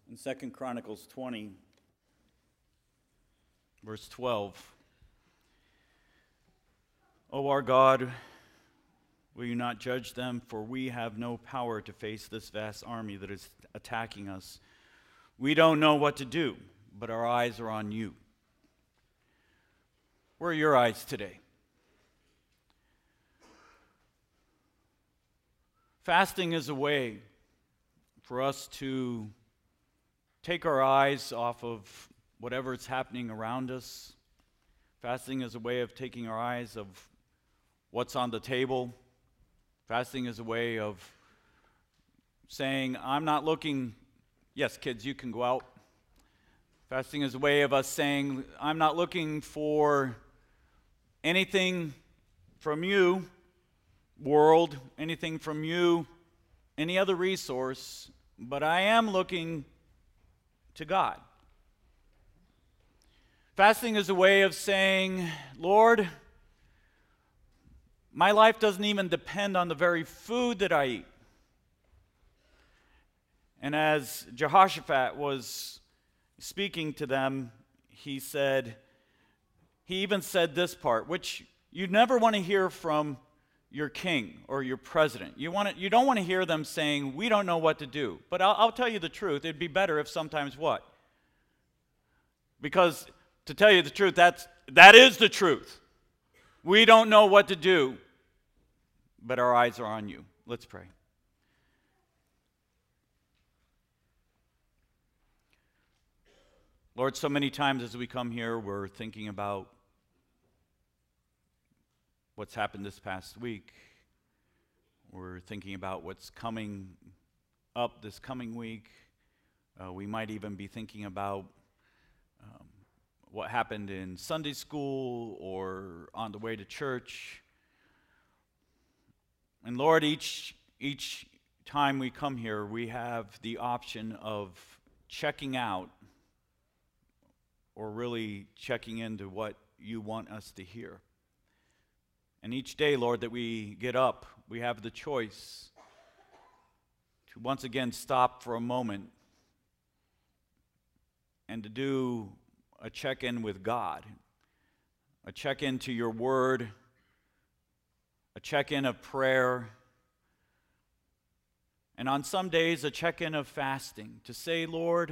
In 2 Chronicles 20, verse 12, O our God, will you not judge them? For we have no power to face this vast army that is attacking us. We don't know what to do, but our eyes are on you. Where are your eyes today? Fasting is a way for us to take our eyes off of whatever is happening around us. Fasting is a way of taking our eyes of what's on the table. Fasting is a way of saying, I'm not looking. Yes, kids, you can go out. Fasting is a way of us saying, I'm not looking for anything from you, world, anything from you, any other resource, but I am looking to God. Fasting is a way of saying, Lord, my life doesn't even depend on the very food that I eat. And as Jehoshaphat was speaking to them, he even said this part, which you never want to hear from your king or your president. You don't want to hear them saying, we don't know what to do. But I'll tell you the truth, it'd be better if sometimes what? Because to tell you the truth, that is the truth. We don't know what to do, but our eyes are on you. Let's pray. Lord, so many times as we come here, we're thinking about what's happened this past week. We're thinking about what's coming up this coming week. We might even be thinking about what happened in Sunday school or on the way to church. And Lord, each time we come here, we have the option of checking out or really checking into what you want us to hear. And each day, Lord, that we get up, we have the choice to once again stop for a moment and to do a check-in with God, a check-in to your word, a check-in of prayer, and on some days, a check-in of fasting, to say, Lord,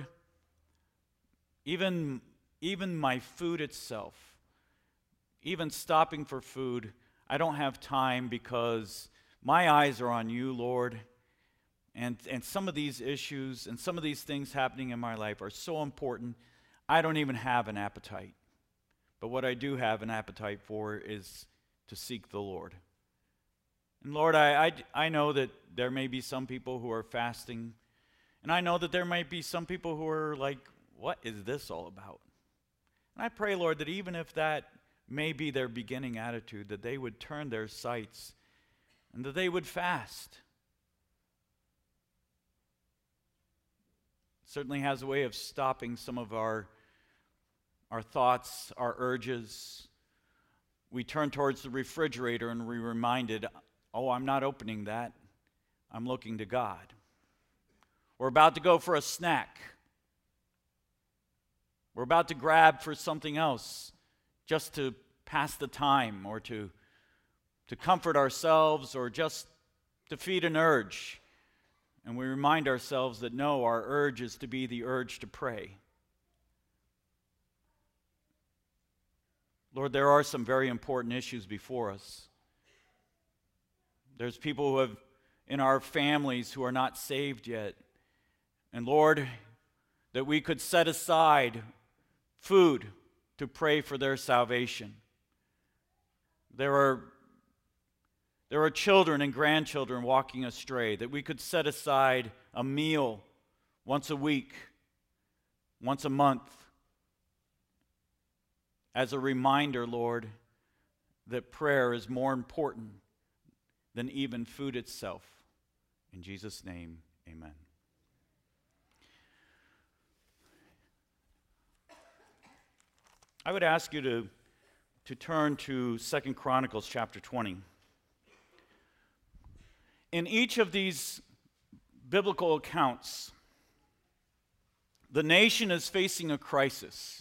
even my food itself, even stopping for food, I don't have time because my eyes are on you, Lord. And some of these issues and some of these things happening in my life are so important, I don't even have an appetite. But what I do have an appetite for is to seek the Lord. And Lord, I know that there may be some people who are fasting, and I know that there might be some people who are like, what is this all about? And I pray, Lord, that even if that may be their beginning attitude, that they would turn their sights and that they would fast. It certainly has a way of stopping some of our thoughts, our urges. We turn towards the refrigerator and we're reminded, oh, I'm not opening that. I'm looking to God. We're about to go for a snack. We're about to grab for something else just to pass the time or to comfort ourselves or just to feed an urge. And we remind ourselves that no, our urge is to be the urge to pray. Lord, there are some very important issues before us. There's people who have in our families who are not saved yet. And Lord, that we could set aside food to pray for their salvation. There are children and grandchildren walking astray, that we could set aside a meal once a week, once a month, as a reminder, Lord, that prayer is more important than even food itself. In Jesus' name, amen. I would ask you to turn to 2 Chronicles chapter 20. In each of these biblical accounts, the nation is facing a crisis.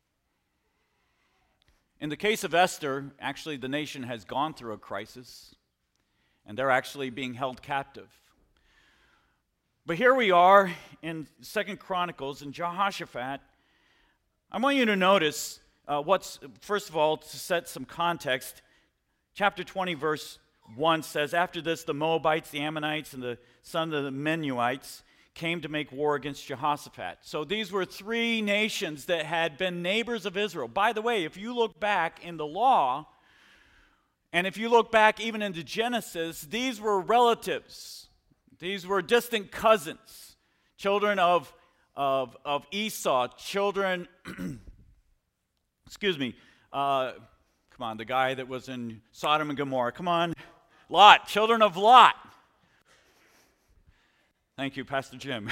In the case of Esther, actually the nation has gone through a crisis, and they're actually being held captive. But here we are in 2 Chronicles, and Jehoshaphat, I want you to notice first of all, to set some context, chapter 20, verse 1 says, after this, the Moabites, the Ammonites, and the son of the Menuhites came to make war against Jehoshaphat. So these were three nations that had been neighbors of Israel. By the way, if you look back in the law, and if you look back even into Genesis, these were relatives. These were distant cousins, children of Esau, children, come on, the guy that was in Sodom and Gomorrah. Come on, Lot, children of Lot. Thank you, Pastor Jim.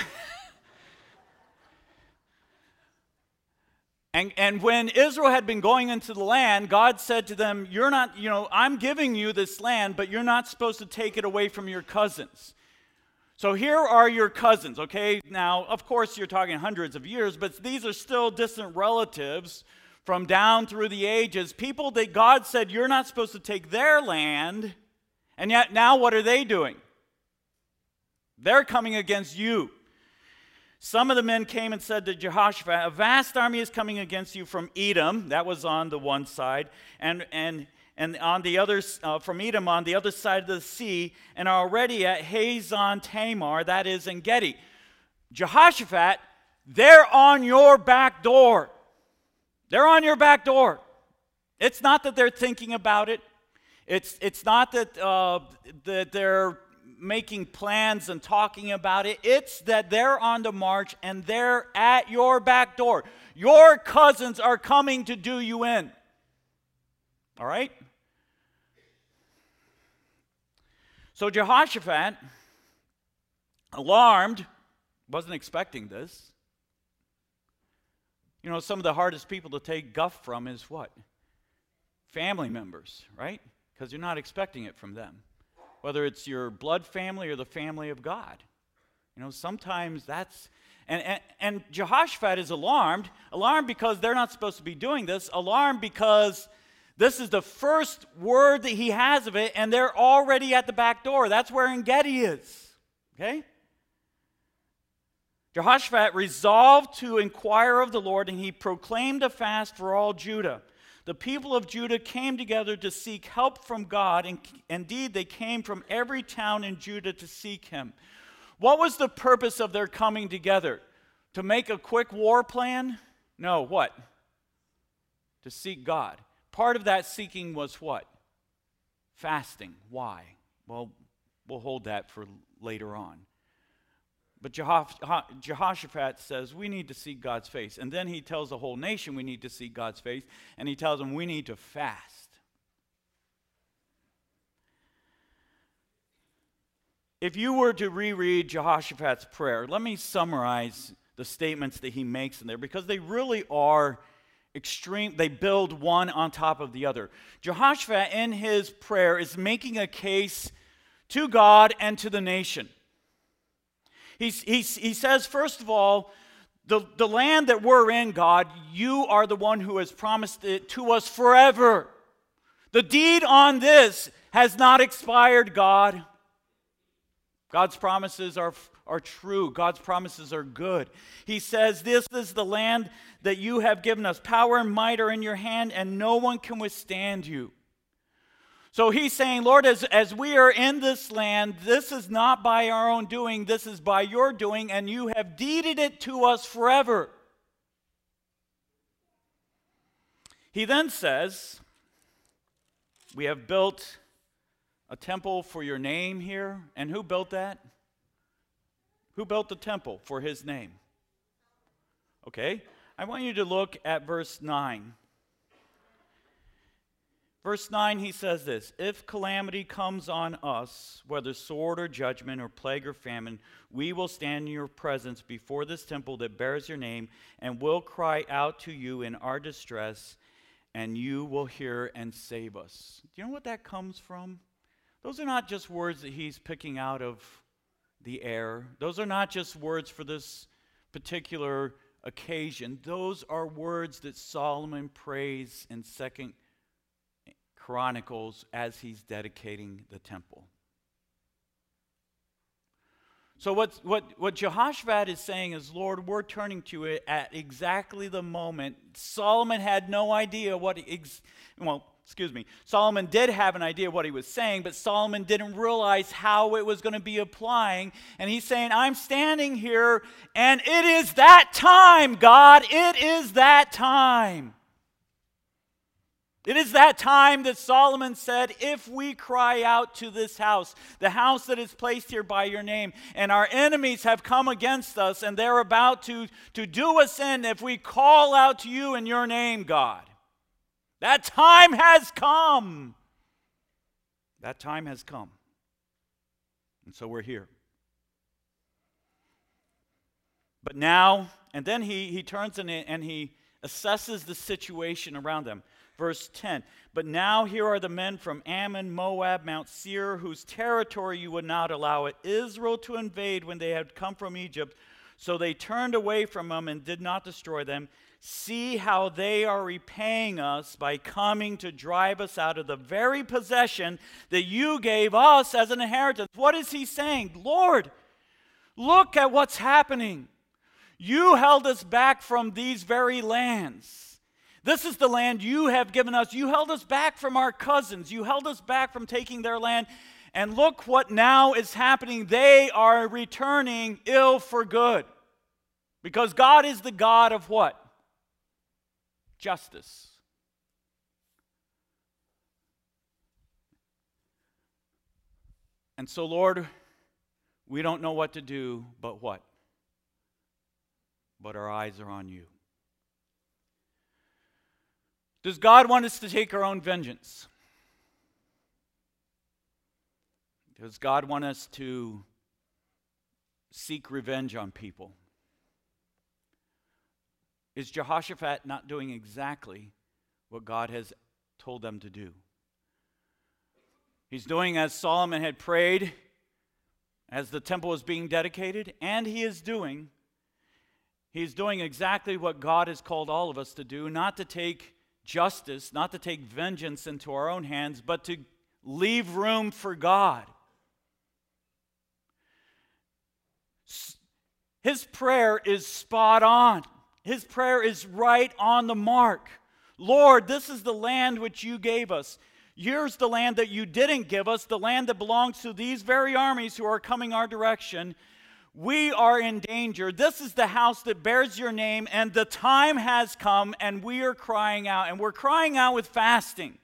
And when Israel had been going into the land, God said to them, you're not, I'm giving you this land, but you're not supposed to take it away from your cousins. So here are your cousins, okay? Now, of course, you're talking hundreds of years, but these are still distant relatives from down through the ages, people that God said you're not supposed to take their land, and yet now what are they doing? They're coming against you. Some of the men came and said to Jehoshaphat, a vast army is coming against you from Edom, that was on the one side, and on the other, from Edom on the other side of the sea, and are already at Hazon Tamar, that is in Gedi. Jehoshaphat, they're on your back door. They're on your back door. It's not that they're thinking about it. It's not that that they're making plans and talking about it. It's that they're on the march and they're at your back door. Your cousins are coming to do you in. All right? So Jehoshaphat, alarmed, wasn't expecting this. Some of the hardest people to take guff from is what? Family members, right? Because you're not expecting it from them. Whether it's your blood family or the family of God. Sometimes that's... And Jehoshaphat is alarmed because they're not supposed to be doing this, alarmed because this is the first word that he has of it, and they're already at the back door. That's where En-Gedi is, okay? Jehoshaphat resolved to inquire of the Lord, and he proclaimed a fast for all Judah. The people of Judah came together to seek help from God, and indeed they came from every town in Judah to seek him. What was the purpose of their coming together? To make a quick war plan? No, what? To seek God. Part of that seeking was what? Fasting. Why? Well, we'll hold that for later on. But Jehoshaphat says, we need to seek God's face. And then he tells the whole nation we need to seek God's face. And he tells them we need to fast. If you were to reread Jehoshaphat's prayer, let me summarize the statements that he makes in there, because they really are extreme. They build one on top of the other. Jehoshaphat in his prayer is making a case to God and to the nation. He says, first of all, the land that we're in, God, you are the one who has promised it to us forever. The deed on this has not expired, God. God's promises are true. God's promises are good. He says, this is the land that you have given us. Power and might are in your hand, and no one can withstand you. So he's saying, Lord, as we are in this land, this is not by our own doing, this is by your doing, and you have deeded it to us forever. He then says, we have built a temple for your name here. And who built that? Who built the temple for his name? Okay, I want you to look at verse 9. Verse 9, he says this, if calamity comes on us, whether sword or judgment or plague or famine, we will stand in your presence before this temple that bears your name, and will cry out to you in our distress, and you will hear and save us. Do you know what that comes from? Those are not just words that he's picking out of the air. Those are not just words for this particular occasion, those are words that Solomon prays in 2 Chronicles as he's dedicating the temple. So what Jehoshaphat is saying is, Lord, we're turning to it at exactly the moment. Solomon had no idea Solomon did have an idea what he was saying, but Solomon didn't realize how it was going to be applying. And he's saying, I'm standing here, and it is that time, God. It is that time. It is that time that Solomon said, if we cry out to this house, the house that is placed here by your name, and our enemies have come against us, and they're about to do us in, if we call out to you in your name, God, that time has come. That time has come. And so we're here. But now, and then he turns and he assesses the situation around them. Verse 10, but now here are the men from Ammon, Moab, Mount Seir, whose territory you would not allow Israel to invade when they had come from Egypt. So they turned away from them and did not destroy them. See how they are repaying us by coming to drive us out of the very possession that you gave us as an inheritance. What is he saying? Lord, look at what's happening. You held us back from these very lands. This is the land you have given us. You held us back from our cousins. You held us back from taking their land. And look what now is happening. They are returning ill for good. Because God is the God of what? Justice. And so, Lord, we don't know what to do, but what? But our eyes are on you. Does God want us to take our own vengeance? Does God want us to seek revenge on people? Is Jehoshaphat not doing exactly what God has told them to do? He's doing as Solomon had prayed as the temple was being dedicated, and he's doing exactly what God has called all of us to do, not to take justice, not to take vengeance into our own hands, but to leave room for God. His prayer is spot on. His prayer is right on the mark. Lord, this is the land which you gave us. Here's the land that you didn't give us, the land that belongs to these very armies who are coming our direction. We are in danger. This is the house that bears your name, and the time has come, and we are crying out, and we're crying out with fasting.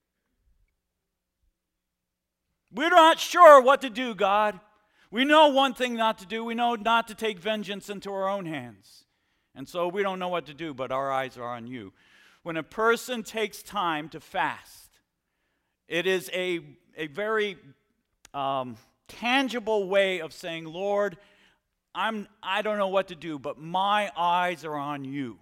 We're not sure what to do, God. We know one thing not to do. We know not to take vengeance into our own hands. And so we don't know what to do, but our eyes are on you. When a person takes time to fast, it is a very tangible way of saying, Lord, I don't know what to do, but my eyes are on you.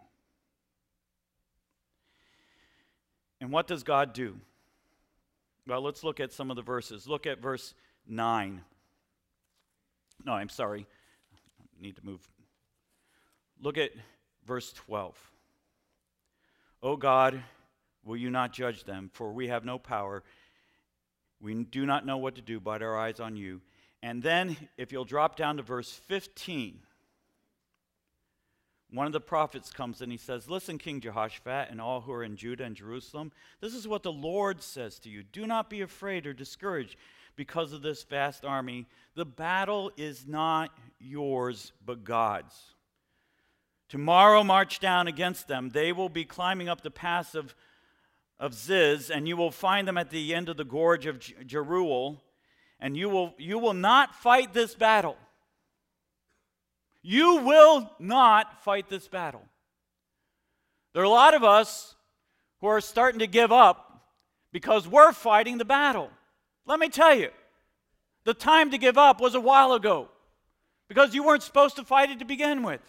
And what does God do? Well, let's look at some of the verses. Look at verse 9. No, I'm sorry. I need to move. Look at verse 12. O God, will you not judge them? For we have no power. We do not know what to do, but our eyes on you. And then, if you'll drop down to verse 15, one of the prophets comes and he says, listen, King Jehoshaphat and all who are in Judah and Jerusalem, this is what the Lord says to you. Do not be afraid or discouraged because of this vast army. The battle is not yours, but God's. Tomorrow march down against them. They will be climbing up the pass of Ziz, and you will find them at the end of the gorge of Jeruel. And you will not fight this battle. You will not fight this battle. There are a lot of us who are starting to give up because we're fighting the battle. Let me tell you, the time to give up was a while ago because you weren't supposed to fight it to begin with.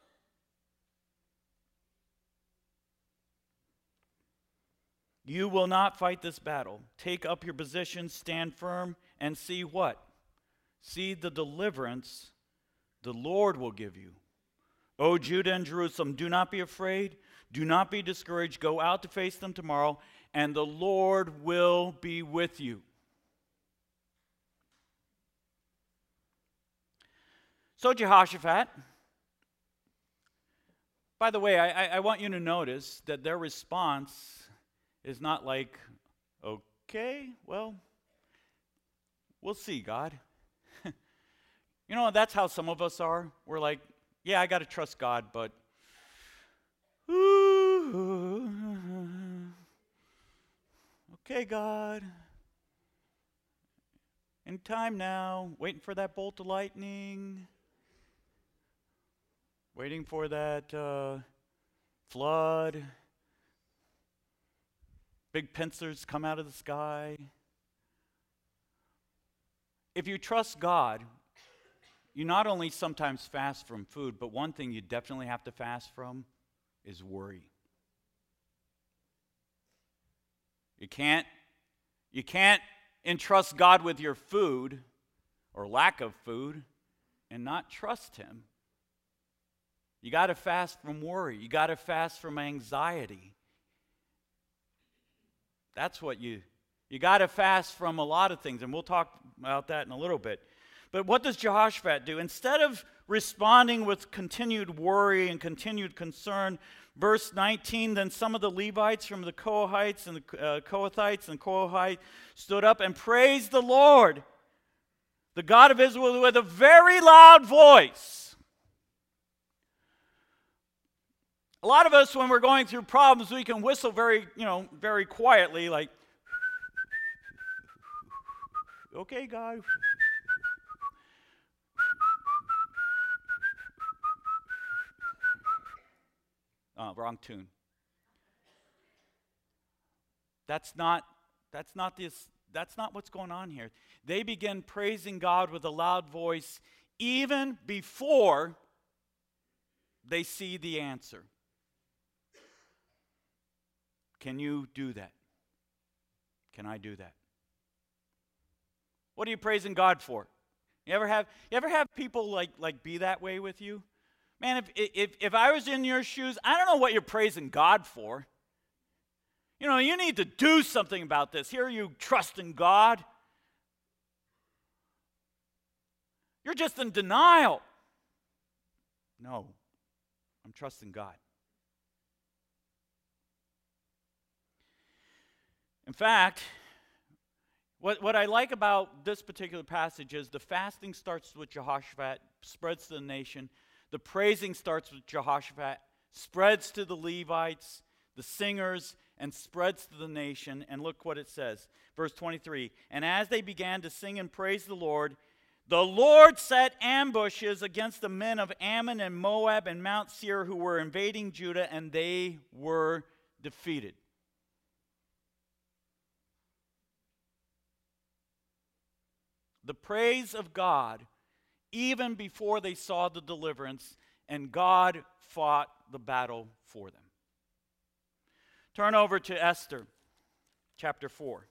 You will not fight this battle. Take up your position, stand firm, and see what? See the deliverance the Lord will give you. O Judah and Jerusalem, do not be afraid. Do not be discouraged. Go out to face them tomorrow, and the Lord will be with you. So Jehoshaphat, by the way, I want you to notice that their response is not like, okay, well, we'll see, God. You know, that's how some of us are. We're like, yeah, I got to trust God, but okay, God. In time now, waiting for that bolt of lightning, waiting for that flood, big pincers come out of the sky. If you trust God, you not only sometimes fast from food, but one thing you definitely have to fast from is worry. You can't entrust God with your food or lack of food and not trust Him. You got to fast from worry. You got to fast from anxiety. That's what you got to fast from a lot of things, and we'll talk about that in a little bit. But what does Jehoshaphat do? Instead of responding with continued worry and continued concern, verse 19, then some of the Levites from the Kohathites and the Kohathites stood up and praised the Lord, the God of Israel, with a very loud voice. A lot of us, when we're going through problems, we can whistle very quietly, like, okay, God. Wrong tune. That's not what's going on here. They begin praising God with a loud voice even before they see the answer. Can you do that? Can I do that? What are you praising God for? You ever have people like be that way with you? Man, if I was in your shoes, I don't know what you're praising God for. You know, you need to do something about this. Here you trust in God. You're just in denial. No, I'm trusting God. In fact, what I like about this particular passage is the fasting starts with Jehoshaphat, spreads to the nation. The praising starts with Jehoshaphat, spreads to the Levites, the singers, and spreads to the nation. And look what it says. Verse 23, and as they began to sing and praise the Lord set ambushes against the men of Ammon and Moab and Mount Seir who were invading Judah, and they were defeated. The praise of God, even before they saw the deliverance, and God fought the battle for them. Turn over to Esther, chapter 4.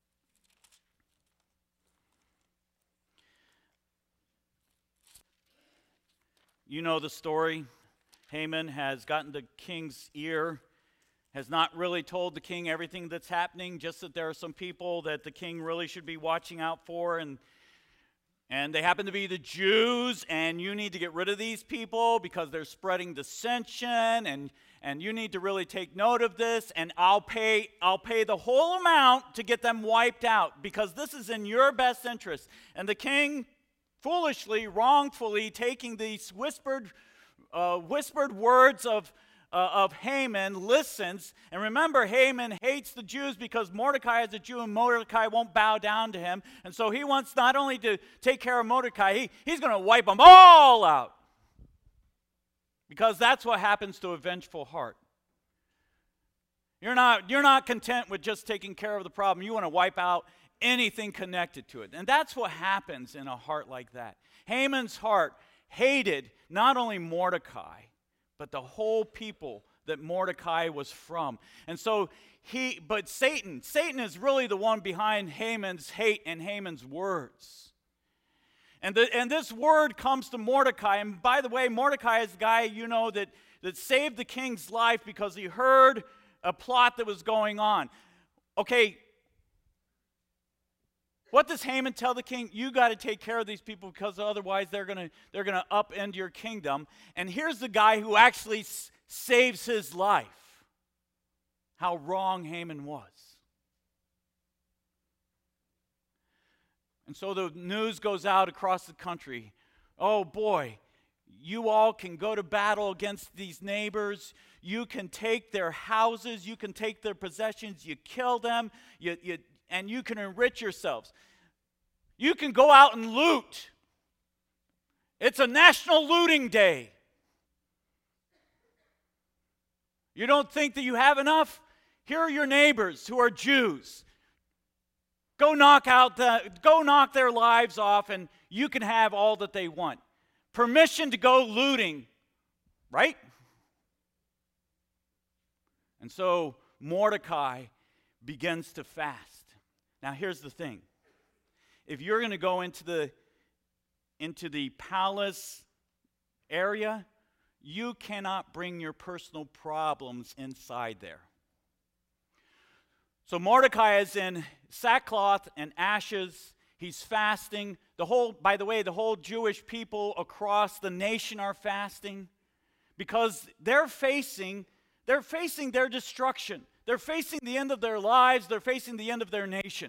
You know the story. Haman has gotten the king's ear, has not really told the king everything that's happening, just that there are some people that the king really should be watching out for, and they happen to be the Jews, and you need to get rid of these people because they're spreading dissension, and you need to really take note of this, and I'll pay the whole amount to get them wiped out because this is in your best interest. And the king, foolishly, wrongfully, taking these whispered words of Haman, listens. And remember, Haman hates the Jews because Mordecai is a Jew and Mordecai won't bow down to him. And so he wants not only to take care of Mordecai, he's going to wipe them all out. Because that's what happens to a vengeful heart. You're not content with just taking care of the problem. You want to wipe out anything connected to it. And that's what happens in a heart like that. Haman's heart hated not only Mordecai, but the whole people that Mordecai was from. And so but Satan is really the one behind Haman's hate and Haman's words. And this word comes to Mordecai. And by the way, Mordecai is the guy, that saved the king's life because he heard a plot that was going on. Okay, what does Haman tell the king? You got to take care of these people because otherwise they're gonna upend your kingdom. And here's the guy who actually saves his life. How wrong Haman was. And so the news goes out across the country. Oh boy, you all can go to battle against these neighbors. You can take their houses. You can take their possessions. You kill them. And you can enrich yourselves. You can go out and loot. It's a national looting day. You don't think that you have enough? Here are your neighbors who are Jews. Go knock their lives off, and you can have all that they want. Permission to go looting, right? And so Mordecai begins to fast. Now here's the thing. If you're going to go into the palace area, you cannot bring your personal problems inside there. So Mordecai is in sackcloth and ashes. He's fasting. By the way, the whole Jewish people across the nation are fasting because they're facing their destruction. They're facing the end of their lives. They're facing the end of their nation.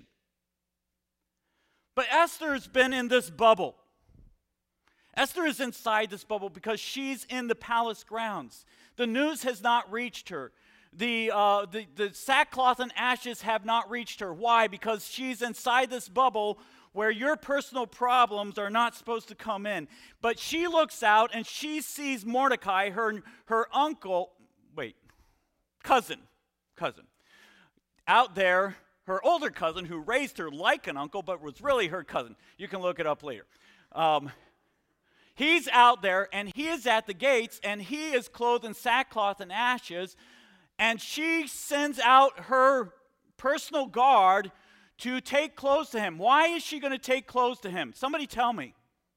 But Esther's been in this bubble. Esther is inside this bubble because she's in the palace grounds. The news has not reached her. The sackcloth and ashes have not reached her. Why? Because she's inside this bubble where your personal problems are not supposed to come in. But she looks out and she sees Mordecai, her cousin, out there, her older cousin who raised her like an uncle but was really her cousin. You can look it up later. He's out there and he is at the gates and he is clothed in sackcloth and ashes. And she sends out her personal guard to take clothes to him. Why is she going to take clothes to him? Somebody tell me.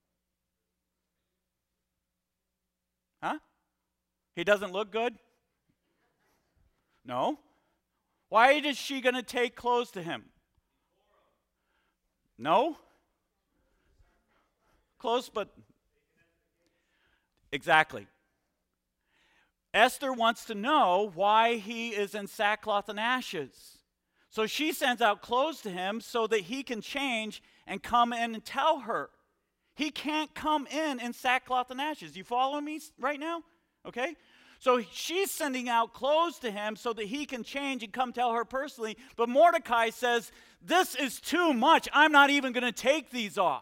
Huh? He doesn't look good? No. Why is she going to take clothes to him? No. Close, but exactly. Esther wants to know why he is in sackcloth and ashes. So she sends out clothes to him so that he can change and come in and tell her. He can't come in sackcloth and ashes. You follow me right now? Okay? So she's sending out clothes to him so that he can change and come tell her personally. But Mordecai says, this is too much. I'm not even going to take these off.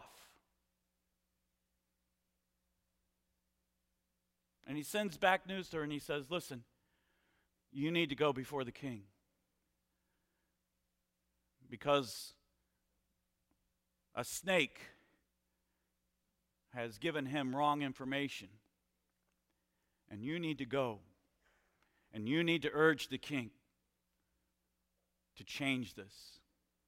And he sends back news to her and he says, listen, you need to go before the king. Because a snake has given him wrong information. And you need to go. And you need to urge the king to change this.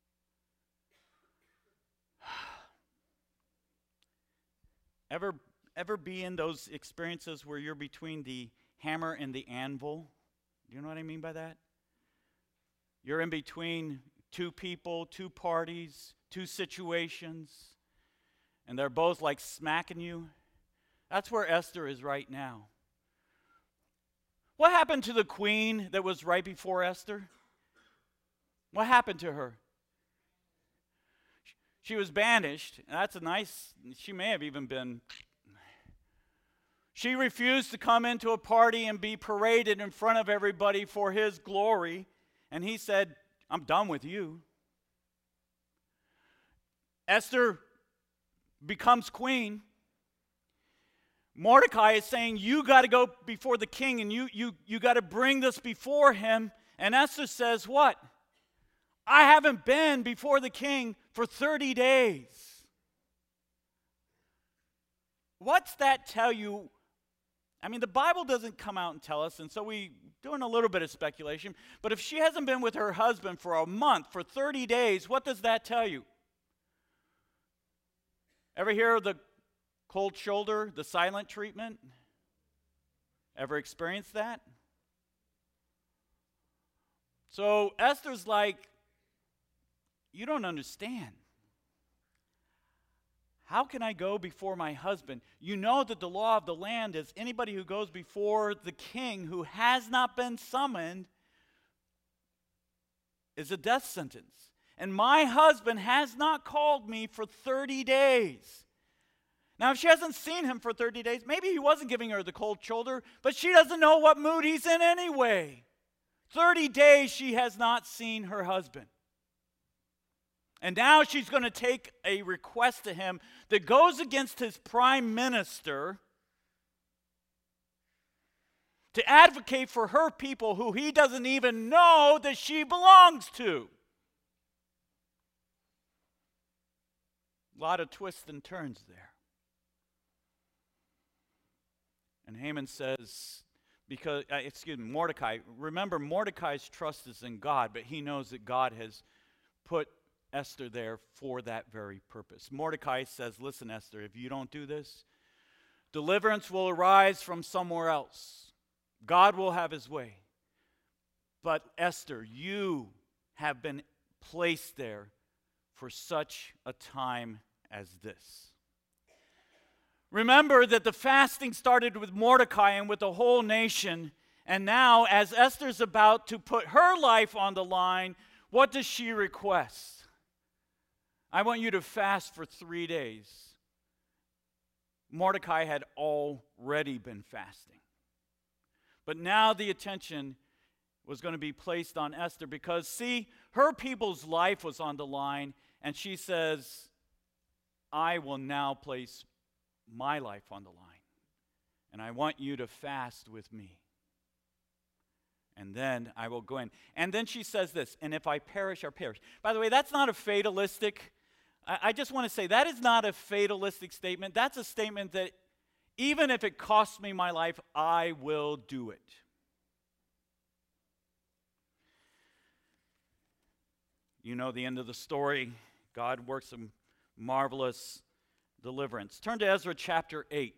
Ever be in those experiences where you're between the hammer and the anvil? Do you know what I mean by that? You're in between two people, two parties, two situations, and they're both like smacking you. That's where Esther is right now. What happened to the queen that was right before Esther? What happened to her? She was banished. She may have even been. She refused to come into a party and be paraded in front of everybody for his glory. And he said, I'm done with you. Esther becomes queen. Mordecai is saying, you got to go before the king and you got to bring this before him. And Esther says, what? I haven't been before the king for 30 days. What's that tell you? I mean, the Bible doesn't come out and tell us, and so we're doing a little bit of speculation. But if she hasn't been with her husband for a month, for 30 days, what does that tell you? Ever hear of the cold shoulder, the silent treatment? Ever experienced that? So Esther's like, you don't understand. How can I go before my husband? You know that the law of the land is anybody who goes before the king who has not been summoned is a death sentence. And my husband has not called me for 30 days. Now, if she hasn't seen him for 30 days, maybe he wasn't giving her the cold shoulder, but she doesn't know what mood he's in anyway. 30 days she has not seen her husband. And now she's going to take a request to him that goes against his prime minister to advocate for her people who he doesn't even know that she belongs to. A lot of twists and turns there. And Haman says, Mordecai, remember Mordecai's trust is in God, but he knows that God has put Esther there for that very purpose. Mordecai says, listen, Esther, if you don't do this, deliverance will arise from somewhere else. God will have his way. But Esther, you have been placed there for such a time as this. Remember that the fasting started with Mordecai and with the whole nation. And now, as Esther's about to put her life on the line, what does she request? I want you to fast for 3 days. Mordecai had already been fasting. But now the attention was going to be placed on Esther because, see, her people's life was on the line. And she says, I will now place my life on the line. And I want you to fast with me. And then I will go in. And then she says this, and if I perish, I perish. By the way, that's not a fatalistic, I just want to say that is not a fatalistic statement. That's a statement that even if it costs me my life, I will do it. You know the end of the story. God works some marvelous deliverance. Turn to Ezra chapter 8.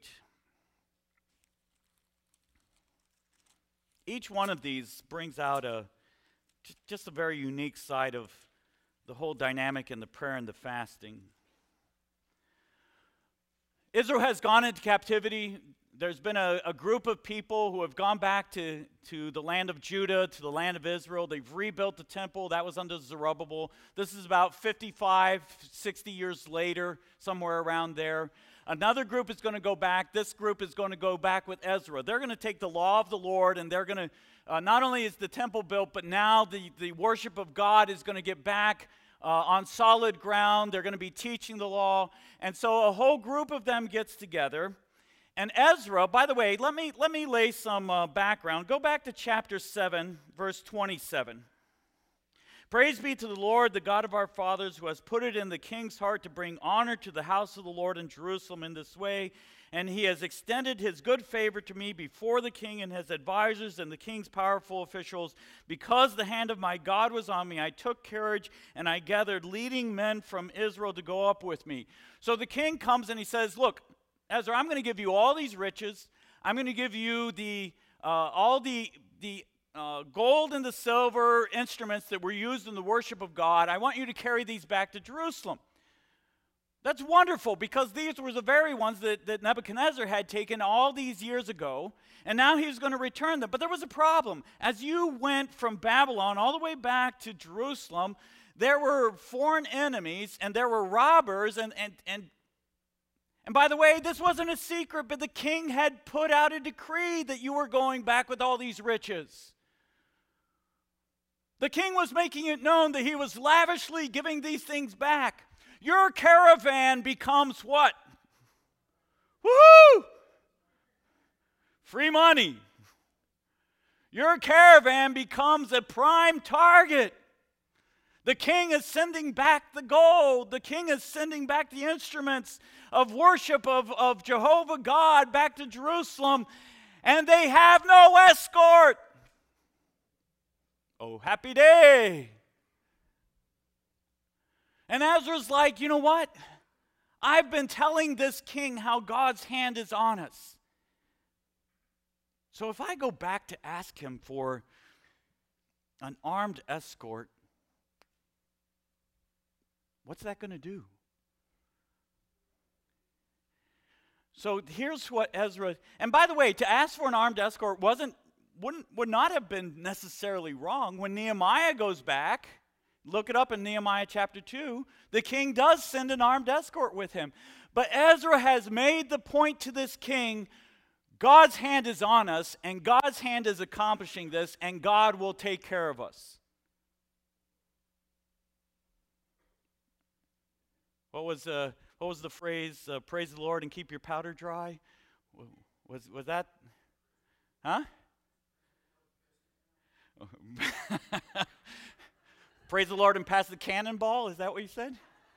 Each one of these brings out just a very unique side of the whole dynamic in the prayer and the fasting. Israel has gone into captivity. There's been a group of people who have gone back to the land of Judah, to the land of Israel. They've rebuilt the temple. That was under Zerubbabel. This is about 55, 60 years later, somewhere around there. Another group is going to go back. This group is going to go back with Ezra. They're going to take the law of the Lord, and they're going to, not only is the temple built, but now the worship of God is going to get back on solid ground. They're going to be teaching the law. And so a whole group of them gets together. And Ezra, by the way, let me lay some background. Go back to chapter 7, verse 27. Praise be to the Lord, the God of our fathers, who has put it in the king's heart to bring honor to the house of the Lord in Jerusalem in this way. And he has extended his good favor to me before the king and his advisors and the king's powerful officials. Because the hand of my God was on me, I took courage and I gathered leading men from Israel to go up with me. So the king comes and he says, look, Ezra, I'm going to give you all these riches. I'm going to give you all the gold and the silver instruments that were used in the worship of God. I want you to carry these back to Jerusalem. That's wonderful because these were the very ones that Nebuchadnezzar had taken all these years ago, and now he was going to return them. But there was a problem. As you went from Babylon all the way back to Jerusalem, there were foreign enemies, and there were robbers, and by the way, this wasn't a secret, but the king had put out a decree that you were going back with all these riches. The king was making it known that he was lavishly giving these things back. Your caravan becomes what? Woo! Free money. Your caravan becomes a prime target. The king is sending back the gold. The king is sending back the instruments of worship of Jehovah God back to Jerusalem, and they have no escort. Oh, happy day. And Ezra's like, you know what? I've been telling this king how God's hand is on us. So if I go back to ask him for an armed escort, what's that going to do? So here's what Ezra, and by the way, to ask for an armed escort would not have been necessarily wrong. When Nehemiah goes back, look it up in Nehemiah chapter 2, the king does send an armed escort with him. But Ezra has made the point to this king, God's hand is on us, and God's hand is accomplishing this, and God will take care of us. What was the phrase? Praise the Lord and keep your powder dry. Was that? Huh? Praise the Lord and pass the cannonball. Is that what you said?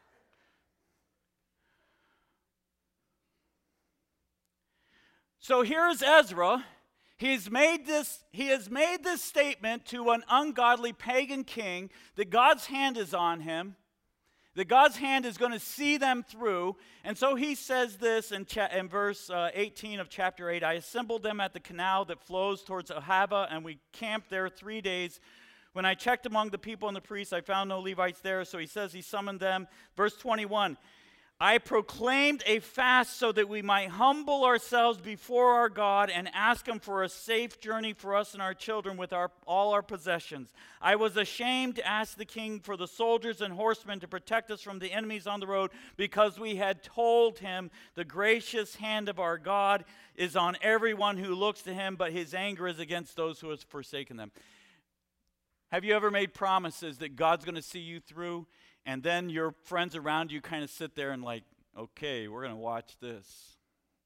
So here's Ezra. He has made this statement to an ungodly pagan king that God's hand is on him, that God's hand is going to see them through. And so he says this in verse 18 of chapter 8, I assembled them at the canal that flows towards Ahava, and we camped there 3 days. When I checked among the people and the priests, I found no Levites there, so he says he summoned them. Verse 21, I proclaimed a fast so that we might humble ourselves before our God and ask him for a safe journey for us and our children with all our possessions. I was ashamed to ask the king for the soldiers and horsemen to protect us from the enemies on the road, because we had told him the gracious hand of our God is on everyone who looks to him, but his anger is against those who have forsaken them. Have you ever made promises that God's going to see you through, and then your friends around you kind of sit there and like, okay, we're going to watch this.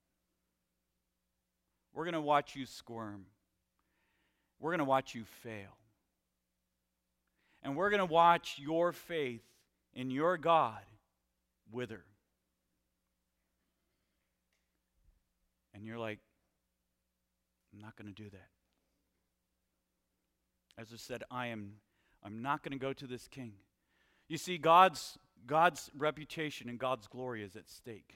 We're going to watch you squirm. We're going to watch you fail. And we're going to watch your faith in your God wither. And you're like, I'm not going to do that. As I said, I'm not going to go to this king. You see, God's reputation and God's glory is at stake.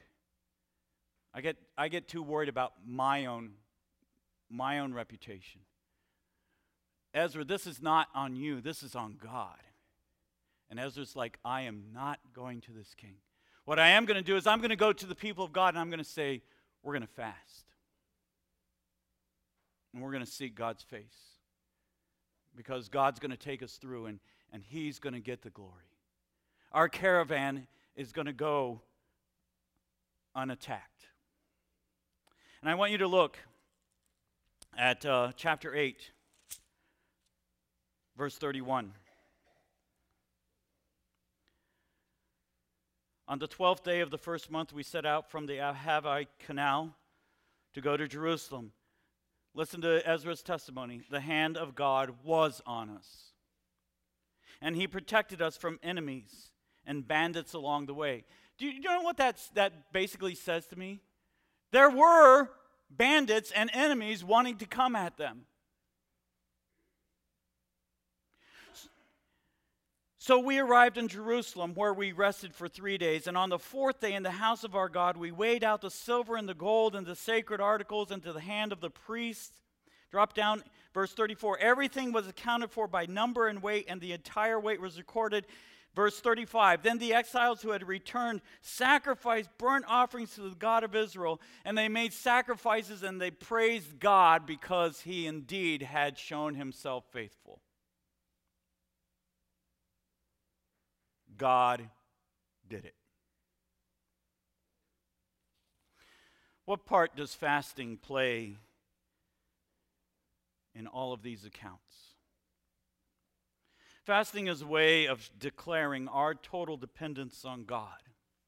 I get too worried about my own reputation. Ezra, this is not on you. This is on God. And Ezra's like, I am not going to this king. What I am going to do is I'm going to go to the people of God and I'm going to say, we're going to fast. And we're going to seek God's face. Because God's going to take us through and he's going to get the glory. Our caravan is going to go unattacked. And I want you to look at chapter 8, verse 31. On the 12th day of the first month, we set out from the Ahava Canal to go to Jerusalem. Listen to Ezra's testimony. The hand of God was on us, and he protected us from enemies and bandits along the way. Do you know what that basically says to me? There were bandits and enemies wanting to come at them. So we arrived in Jerusalem, where we rested for 3 days. And on the 4th day, in the house of our God, we weighed out the silver and the gold and the sacred articles into the hand of the priest. Drop down, verse 34. Everything was accounted for by number and weight, and the entire weight was recorded. Verse 35. Then the exiles who had returned sacrificed burnt offerings to the God of Israel, and they made sacrifices, and they praised God because he indeed had shown himself faithful. God did it. What part does fasting play in all of these accounts? Fasting is a way of declaring our total dependence on God.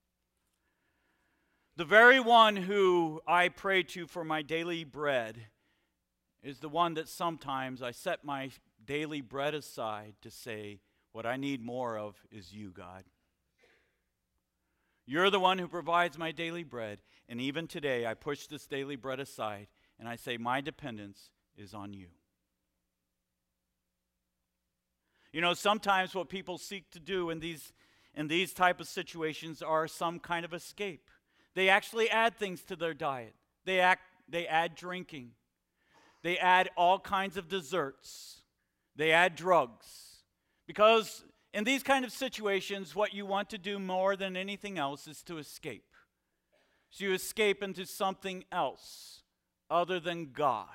The very one who I pray to for my daily bread is the one that sometimes I set my daily bread aside to say, what I need more of is you, God. You're the one who provides my daily bread, and even today I push this daily bread aside and I say my dependence is on you. You know, sometimes what people seek to do in in these type of situations are some kind of escape. They actually add things to their diet. They add drinking. They add all kinds of desserts. They add drugs. Because in these kind of situations, what you want to do more than anything else is to escape. So you escape into something else other than God.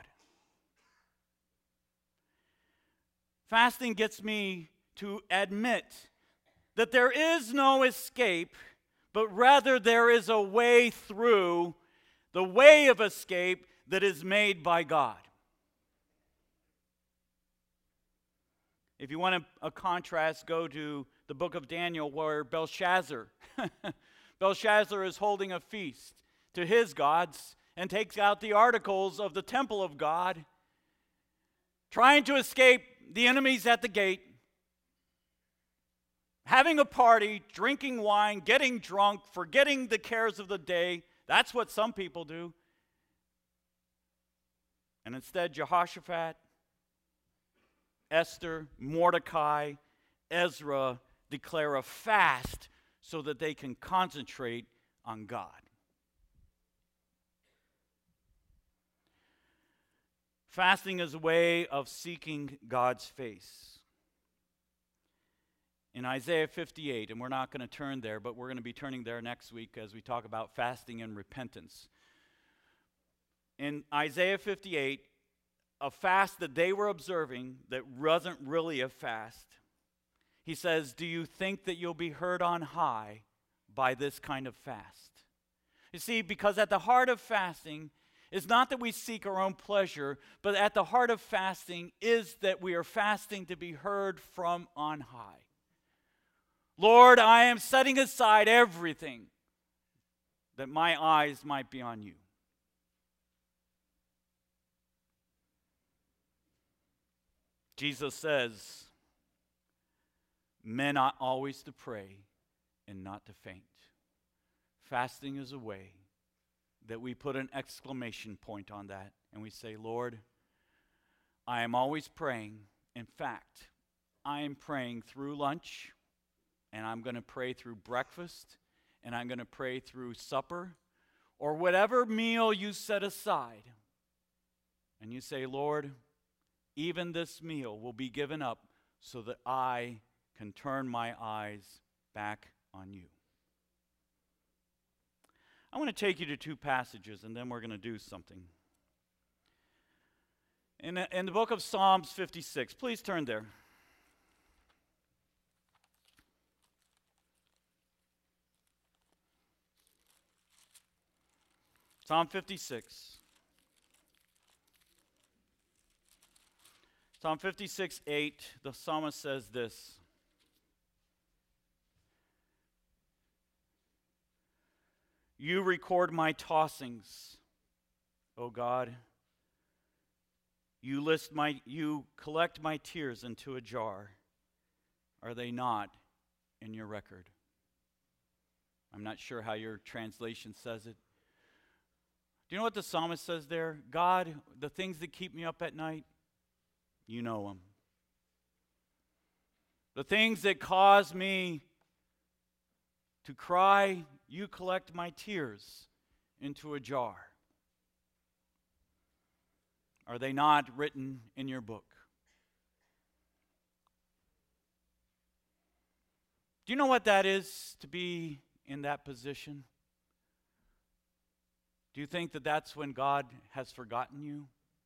Fasting gets me to admit that there is no escape, but rather there is a way through, the way of escape that is made by God. If you want a contrast, go to the book of Daniel where Belshazzar is holding a feast to his gods and takes out the articles of the temple of God, trying to escape the enemies at the gate, having a party, drinking wine, getting drunk, forgetting the cares of the day. That's what some people do. And instead, Jehoshaphat, Esther, Mordecai, Ezra declare a fast so that they can concentrate on God. Fasting is a way of seeking God's face. In Isaiah 58, and we're not going to turn there, but we're going to be turning there next week as we talk about fasting and repentance. In Isaiah 58, a fast that they were observing that wasn't really a fast, he says, "Do you think that you'll be heard on high by this kind of fast?" You see, because at the heart of fasting is not that we seek our own pleasure, but at the heart of fasting is that we are fasting to be heard from on high. Lord, I am setting aside everything that my eyes might be on you. Jesus says, men ought always to pray and not to faint. Fasting is a way that we put an exclamation point on that and we say, Lord, I am always praying. In fact, I am praying through lunch, and I'm going to pray through breakfast, and I'm going to pray through supper, or whatever meal you set aside. And you say, Lord, even this meal will be given up so that I can turn my eyes back on you. I want to take you to two passages, and then we're going to do something. In the book of Psalms 56, please turn there. Psalm 56. Psalm 56:8, the psalmist says this. You record my tossings, O God. You collect my tears into a jar. Are they not in your record? I'm not sure how your translation says it. Do you know what the psalmist says there? God, the things that keep me up at night, you know them. The things that cause me to cry, you collect my tears into a jar. Are they not written in your book? Do you know what that is to be in that position? Do you think that that's when God has forgotten you?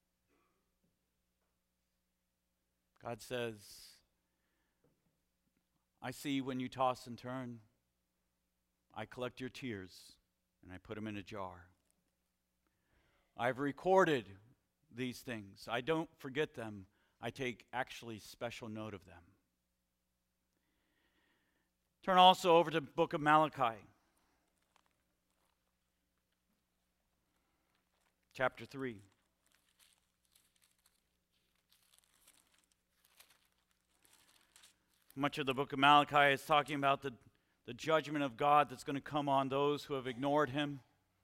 God says, I see when you toss and turn. I collect your tears and I put them in a jar. I've recorded these things. I don't forget them. I take actually special note of them. Turn also over to the book of Malachi. Chapter 3. Much of the book of Malachi is talking about the judgment of God that's going to come on those who have ignored him.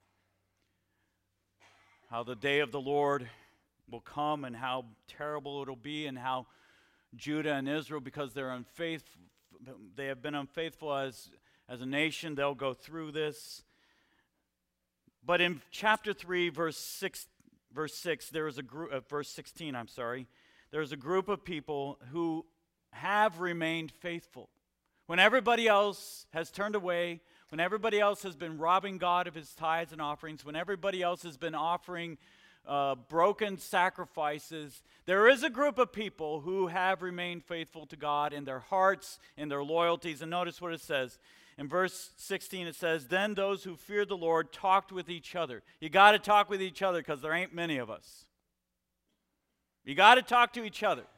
How the day of the Lord will come and how terrible it'll be, and how Judah and Israel, because they're They have been unfaithful as a nation. They'll go through this. But in chapter 3, verse 6, there is a group, verse 16, I'm sorry. There's a group of people who have remained faithful. When everybody else has turned away, when everybody else has been robbing God of his tithes and offerings, when everybody else has been offering broken sacrifices, there is a group of people who have remained faithful to God in their hearts, in their loyalties. And notice what it says. In verse 16 it says, then those who feared the Lord talked with each other. You got to talk with each other because there ain't many of us. You got to talk to each other.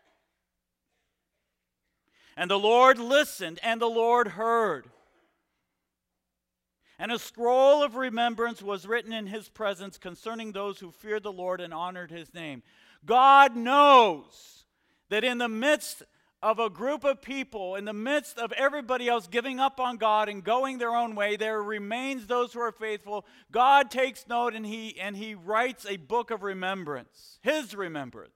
And the Lord listened, and the Lord heard. And a scroll of remembrance was written in his presence concerning those who feared the Lord and honored his name. God knows that in the midst of a group of people, in the midst of everybody else giving up on God and going their own way, there remains those who are faithful. God takes note and he writes a book of remembrance, his remembrance.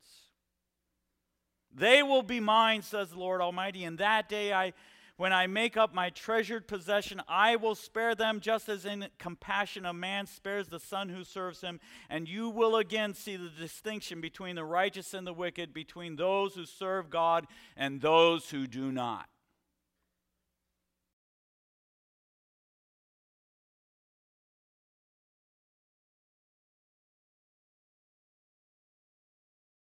They will be mine, says the Lord Almighty. In that day, when I make up my treasured possession, I will spare them just as in compassion a man spares the son who serves him. And you will again see the distinction between the righteous and the wicked, between those who serve God and those who do not.